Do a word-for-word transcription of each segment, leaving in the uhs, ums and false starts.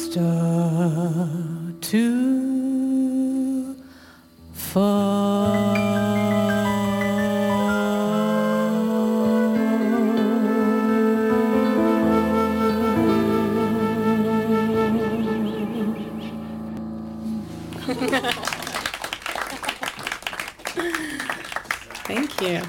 start to fall. Thank you.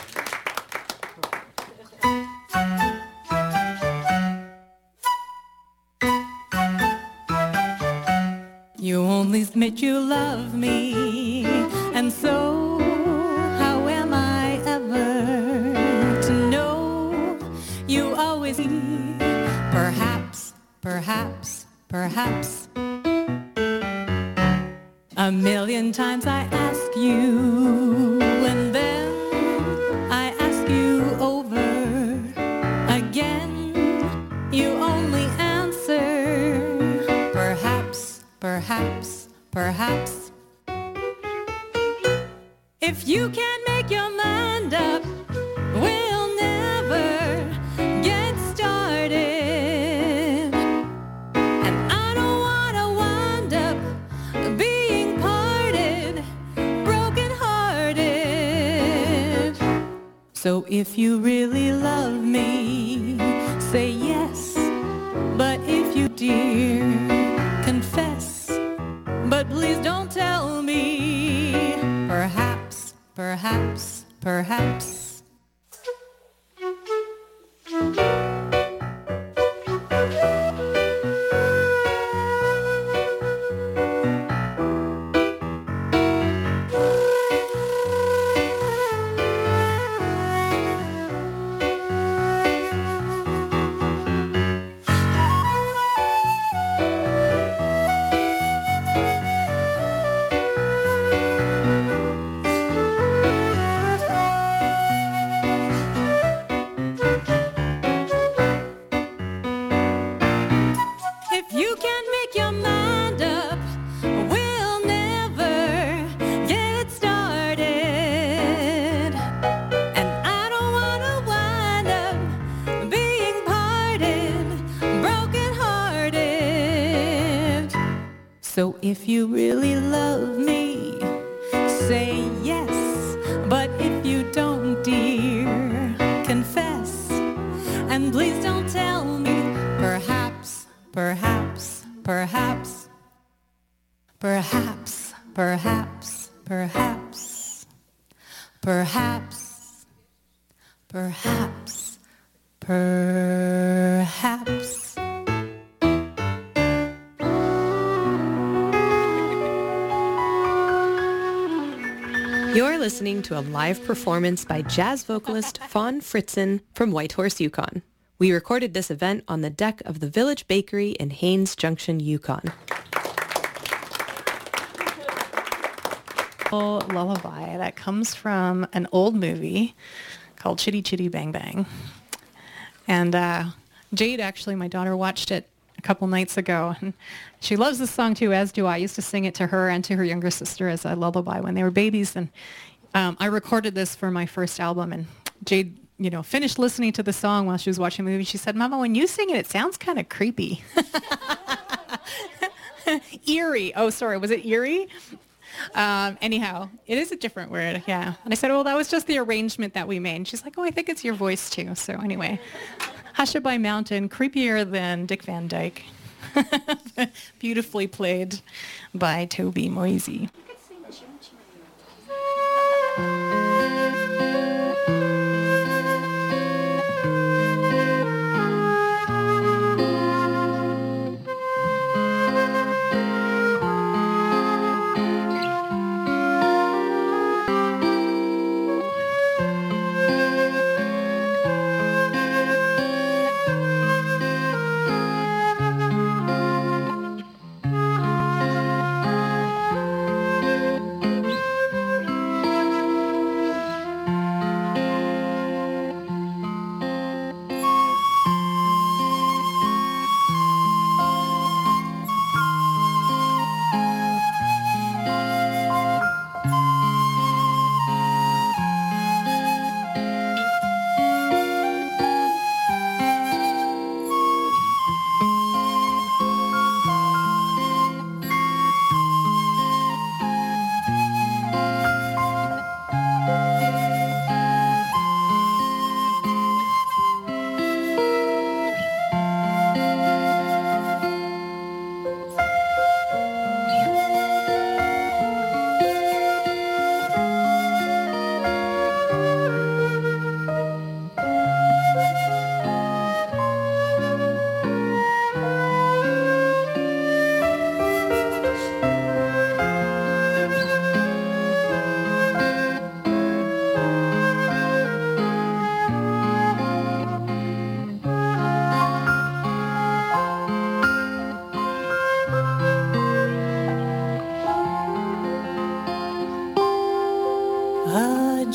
You only admit you love me, and so how am I ever to know you always need? Perhaps, perhaps, perhaps. A million times I ask you, and then I ask you over again. You only answer, perhaps, perhaps, perhaps. If you can't make your mind up, we'll never get started. And I don't wanna wind up being parted, broken-hearted. So if you really love me, say yes. But if you, dear, confess. But please don't tell me. Perhaps, perhaps, perhaps. If you can't make your mind up, we'll never get started. And I don't wanna wind up being parted, broken-hearted. So if you really love me, say yes. But if you don't, dear, confess. And please don't tell me. Perhaps, perhaps, perhaps, perhaps, perhaps, perhaps, perhaps, perhaps, perhaps. You're listening to a live performance by jazz vocalist Fawn Fritzen from Whitehorse, Yukon. We recorded this event on the deck of the Village Bakery in Haines Junction, Yukon. Lullaby that comes from an old movie called Chitty Chitty Bang Bang. And uh, Jade, actually, my daughter, watched it a couple nights ago. And she loves this song, too, as do I. I used to sing it to her and to her younger sister as a lullaby when they were babies. And um, I recorded this for my first album. And Jade, you know, finished listening to the song while she was watching the movie. She said, Mama, when you sing it, it sounds kind of creepy. Eerie. Oh, sorry. Was it eerie? Um, anyhow, it is a different word, yeah. And I said, well, that was just the arrangement that we made. And she's like, oh, I think it's your voice too. So anyway, Hushabye Mountain, creepier than Dick Van Dyke. Beautifully played by Toby Moisey.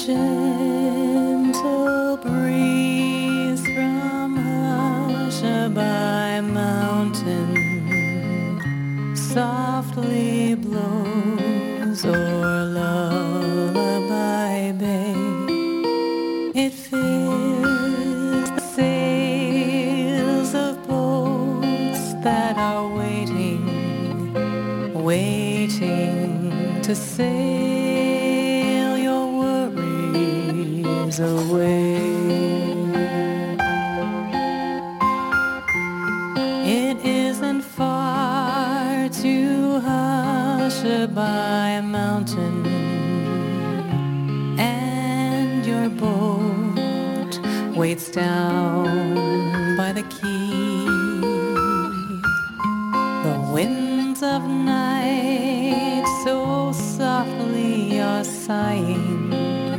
gentle breeze from Hushabye Mountain softly blows o'er Lullaby Bay. It fills the sails of boats that are waiting, waiting to sail your worries away. It isn't far to Hushabye Mountain, and your boat waits down by the quay. The winds of night so softly are sighing,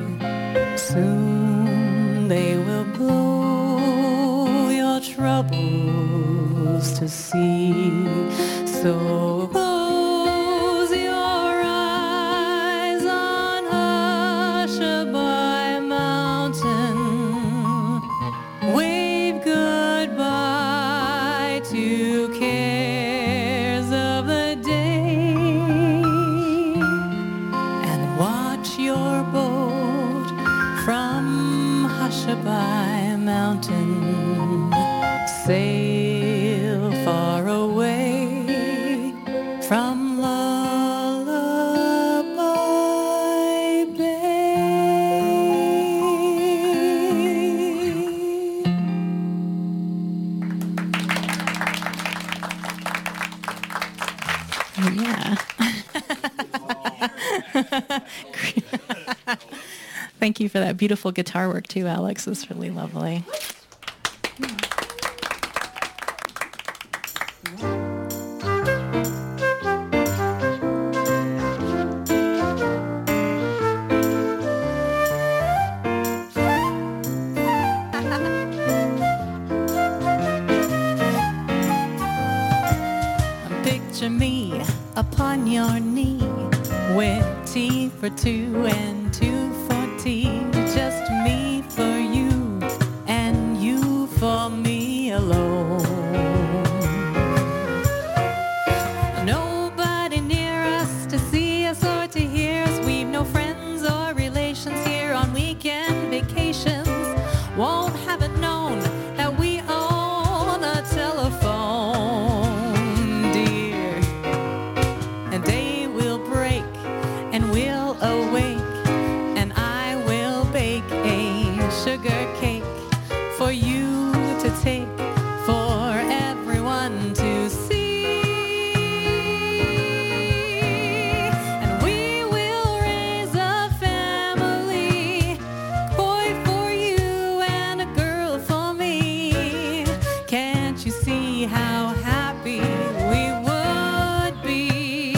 soon they will blow your troubles to sea. So close your eyes on Hushabye Mountain, wave goodbye to cares of the day, and watch your boat from Hushabye Mountain sail far away from Lullaby Bay. Oh, yeah. Thank you for that beautiful guitar work too, Alex. It's really lovely. Picture me upon your knee with tea for two and two for tea. Just me for you and you for me alone. Nobody near us to see us or to hear us. We've no friends or relations here on weekend vacations. Won't have it known that we own a telephone, dear. And day will break and we'll awake, and I will bake a sugar cake for you to take, for everyone to see. And we will raise a family, boy for you and a girl for me. Can't you see how happy we would be?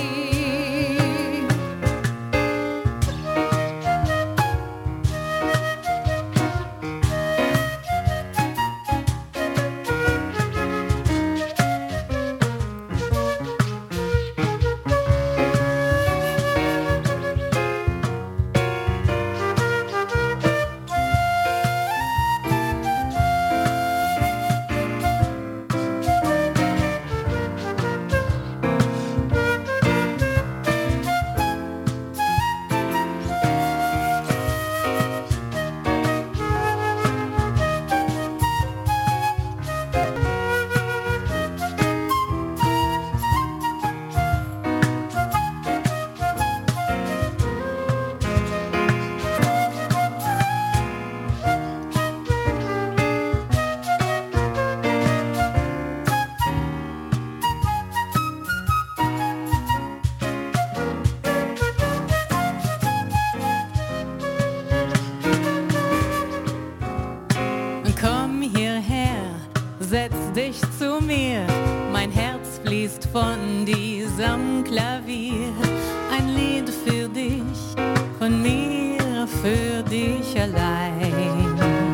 Komm hierher, setz dich zu mir, mein Herz fließt von diesem Klavier. Ein Lied für dich, von mir für dich allein.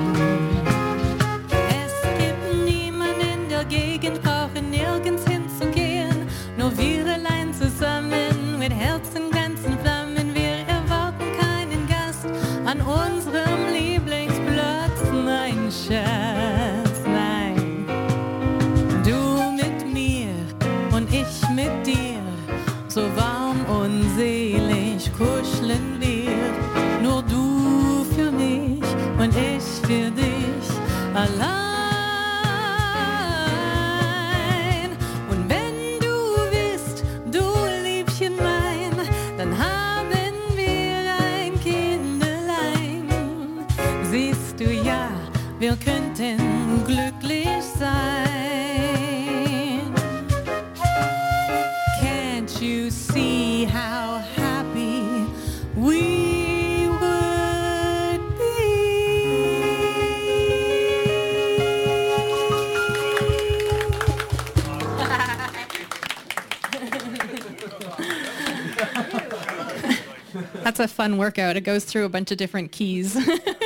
Es gibt niemand in der Gegend, brauchen nirgends hinzugehen, nur wir allein zusammen mit Herzen, Grenzen, Flammen. Wir erwarten keinen Gast an uns. ich mit dir so warm und selig kuscheln wird. Nur du für mich und ich für dich allein. Und wenn du bist, du Liebchen mein, dann haben wir ein Kindelein. Siehst du ja, wir könnten glücklich sein. Can't you see how happy we would be? That's a fun workout. It goes through a bunch of different keys.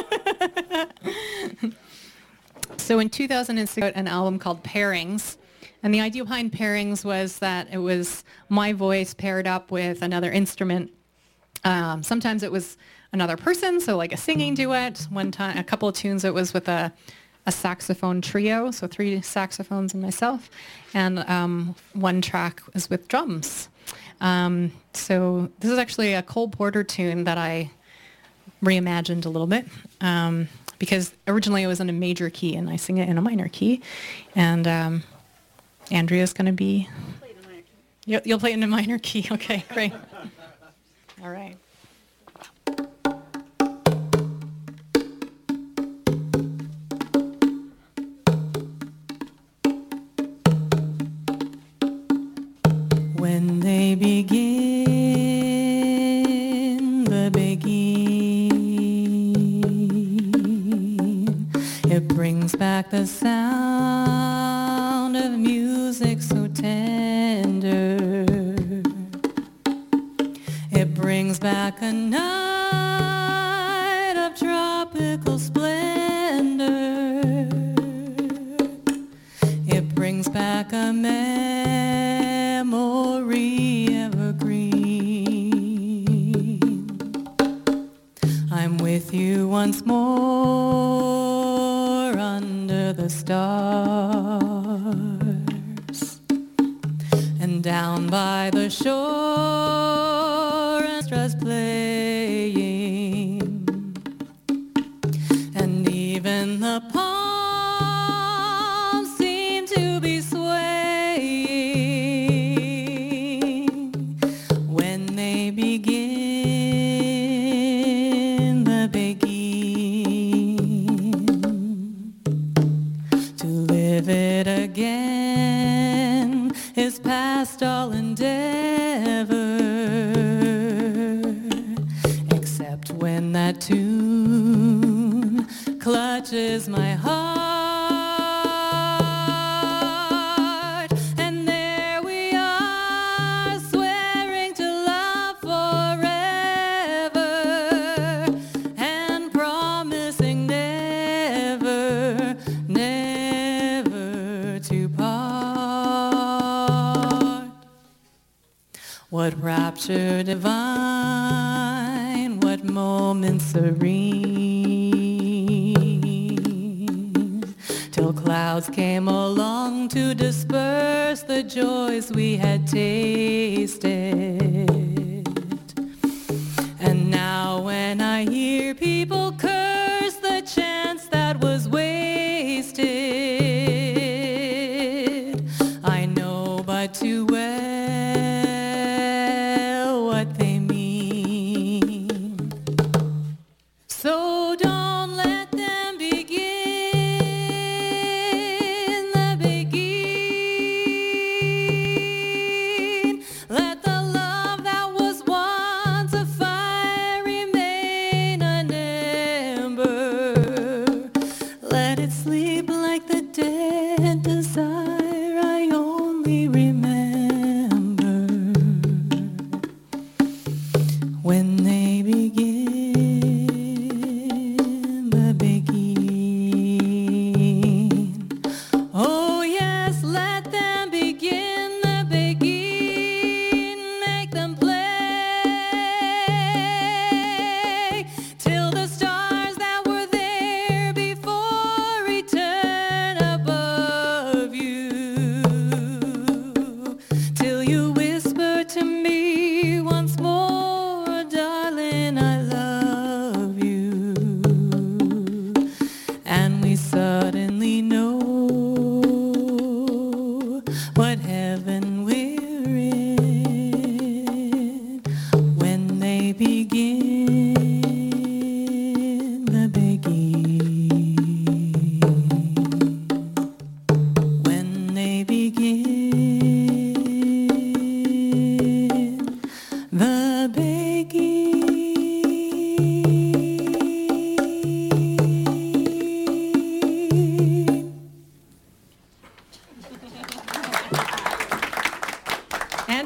So in two thousand six, an album called Pairings. And the idea behind Pairings was that it was my voice paired up with another instrument. Um, sometimes it was another person, so like a singing duet. One time, a couple of tunes, it was with a, a saxophone trio, so three saxophones and myself. And um, one track was with drums. Um, so this is actually a Cole Porter tune that I reimagined a little bit. Um, because originally it was in a major key, and I sing it in a minor key. And um, Andrea's going to be... You'll, you'll play it in a minor key. Okay, great. All right. When they begin the begin, it brings back the sound of music so tender. It brings back a night of tropical splendor. It brings back a memory evergreen. I'm with you once more under the stars, and down by the shore, orchestras playing, and even the palms seem to be swaying when they begin the begin. To live it again is past all endeavor, except when that tune clutches my heart, and there we are, swearing to love forever, and promising never, never to part. What rapture divine, what moment serene, till clouds came along to disperse the joys we had tasted. And now when I hear people curse the chance that was wasted, I know but too well what they mean. So don't let them begin the begin. Let the love that was once a fire remain an ember. Let it sleep like the dead desire I only remember.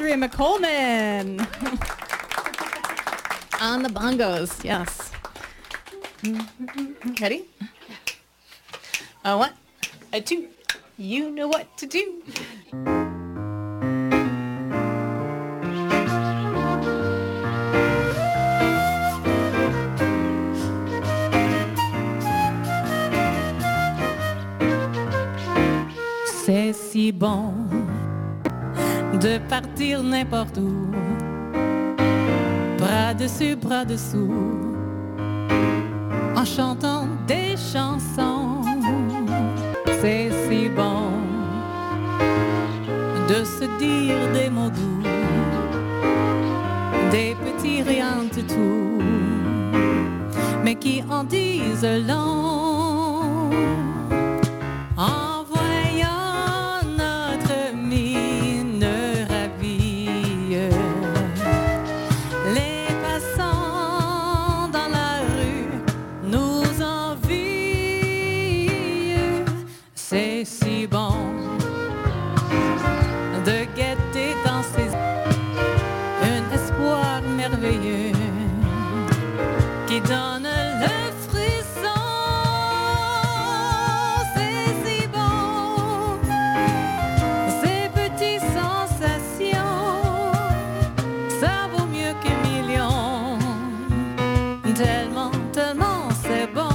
Andrea McColeman. On the bongos, yes. Ready? A one, a two. You know what to do. C'est si bon de partir n'importe où, bras dessus, bras dessous, en chantant des chansons. C'est si bon de se dire des mots doux, des petits riens de tout, mais qui en disent long. En voyant notre mine ravie, les passants dans la rue nous envient. C'est si bon de guetter dans ses un espoir merveilleux qui donne le frisson. C'est si bon, ces petites sensations, ça vaut mieux qu'un million, tellement, tellement c'est bon.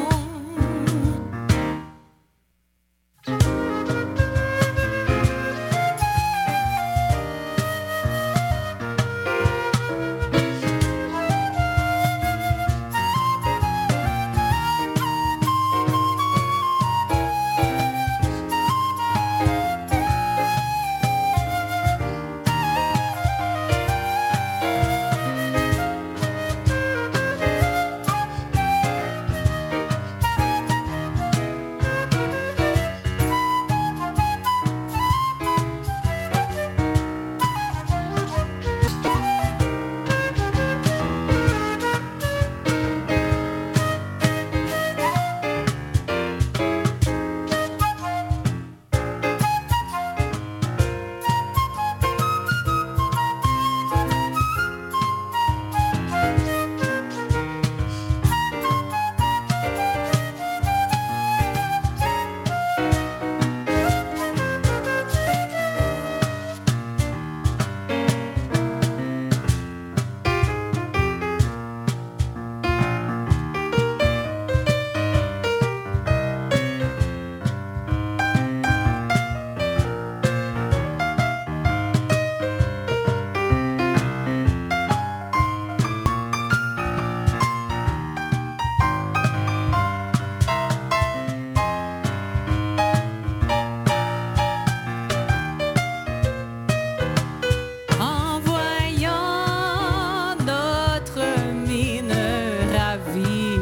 En voyant notre mine ravie,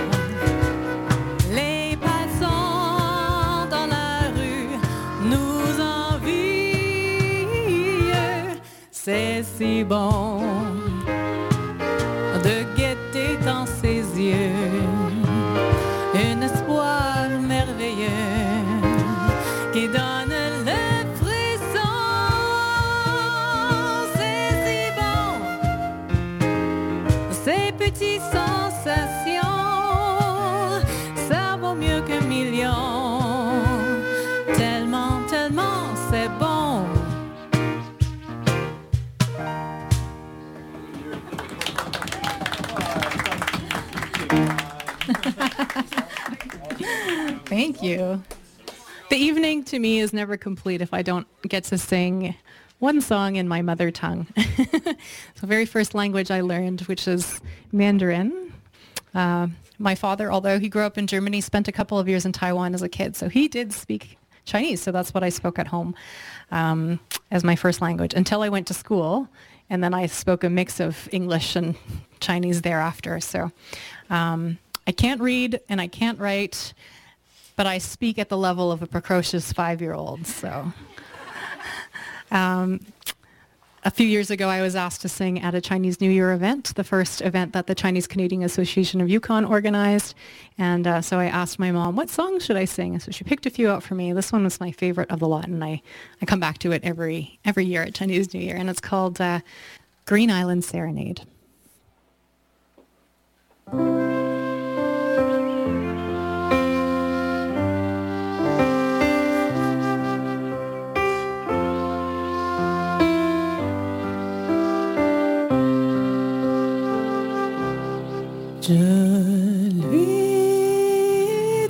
les passants dans la rue nous envient. C'est si bon de guetter dans ses yeux un espoir merveilleux qui donne le frisson. C'est si bon, ces petites sensations, ça vaut mieux qu'un million, tellement, tellement c'est bon. Thank you. The evening to me is never complete if I don't get to sing one song in my mother tongue. So very first language I learned, which is Mandarin. Uh, my father, although he grew up in Germany, spent a couple of years in Taiwan as a kid. So he did speak Chinese. So that's what I spoke at home um, as my first language until I went to school. And then I spoke a mix of English and Chinese thereafter. So um, I can't read and I can't write, but I speak at the level of a precocious five-year-old. So um, a few years ago, I was asked to sing at a Chinese New Year event, the first event that the Chinese Canadian Association of Yukon organized. And uh, so I asked my mom, what songs should I sing? So she picked a few out for me. This one was my favorite of the lot, and I, I come back to it every every year at Chinese New Year. And it's called uh, Green Island Serenade. 这绿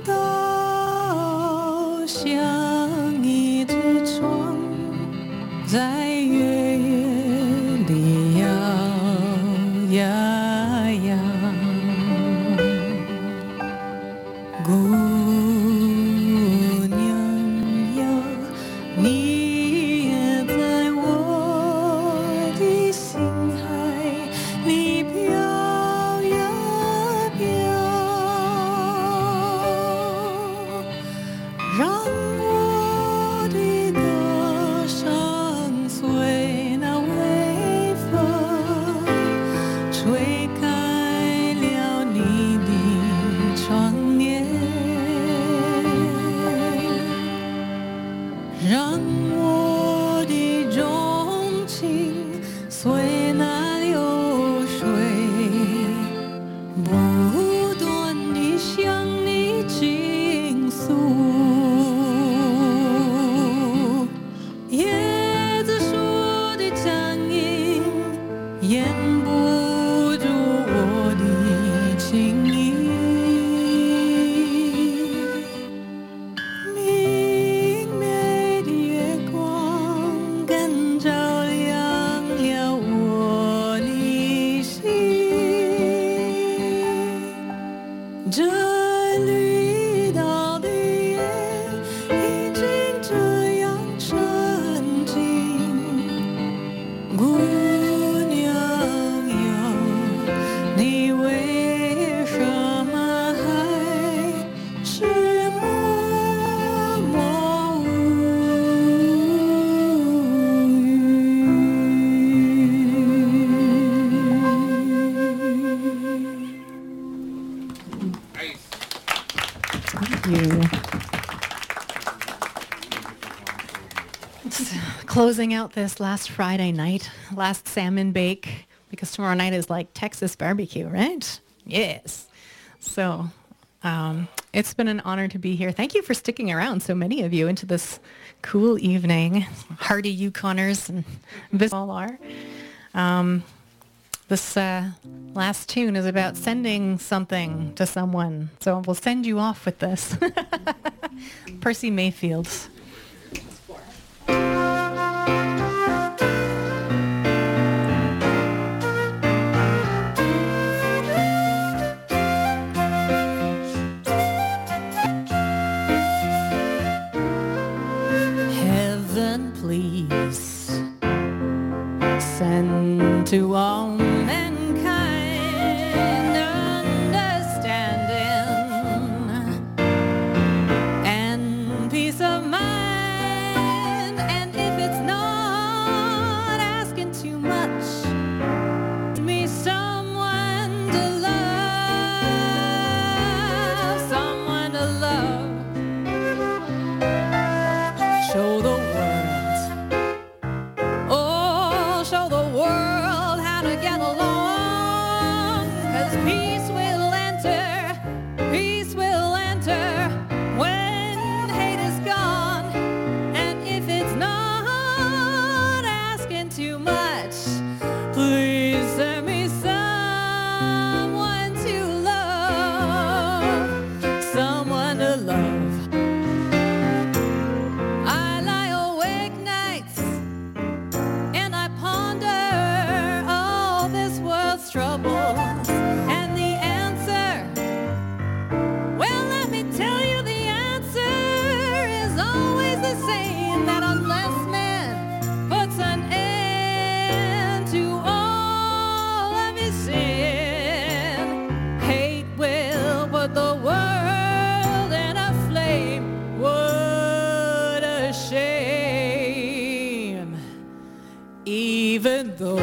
岛像一只船，在月夜里摇呀摇。姑娘呀，你也在我的心海里飘。让我的歌声随那微风吹开了你的窗帘，让我的钟情随那流水不断地向你倾诉。叶子树的僵硬掩不住我的情意，明媚的月光更照亮了我的心。这绿岛的夜已经这样沉静，姑娘呀，你为什么还是默默无语？ You. Closing out this last Friday night, last salmon bake, because tomorrow night is like Texas barbecue, right? Yes. So um, it's been an honor to be here. Thank you for sticking around, so many of you, into this cool evening. Hardy Yukoners and this all are. Um, this uh, last tune is about sending something to someone. So we'll send you off with this. Percy Mayfield. Heaven, please send to all mankind understanding and peace of mind. And if it's not asking too much, give me someone to love, someone to love. Show the world, oh, show the world how to get along. 'Cause peace will enter, peace will enter when hate is gone. And if it's not asking too much, please send me someone to love, someone to love. I lie awake nights and I ponder all this world's troubles and the Even though,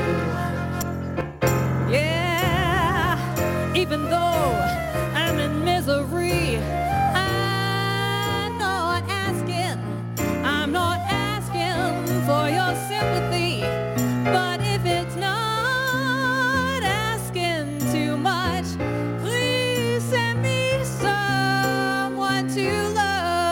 yeah, even though I'm in misery, I'm not asking, I'm not asking for your sympathy. But if it's not asking too much, please send me someone to love.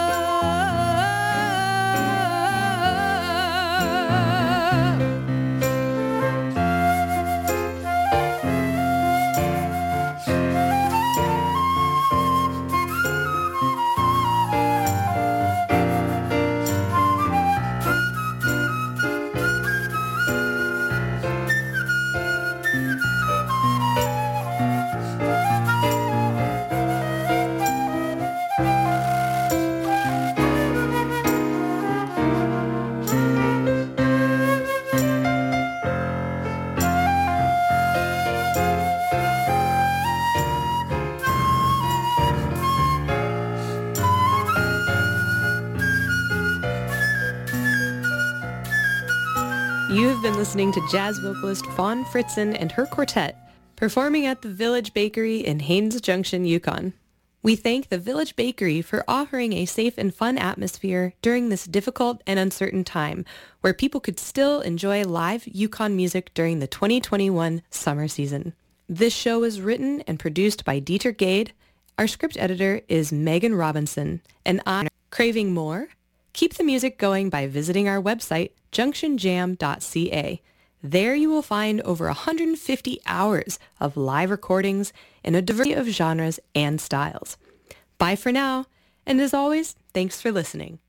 You have been listening to jazz vocalist Fawn Fritzen and her quartet performing at the Village Bakery in Haines Junction, Yukon. We thank the Village Bakery for offering a safe and fun atmosphere during this difficult and uncertain time where people could still enjoy live Yukon music during the twenty twenty-one summer season. This show is written and produced by Dieter Gade. Our script editor is Megan Robinson, and I'm craving more? Keep the music going by visiting our website, junction jam dot c a. There you will find over one hundred fifty hours of live recordings in a diversity of genres and styles. Bye for now, and as always, thanks for listening.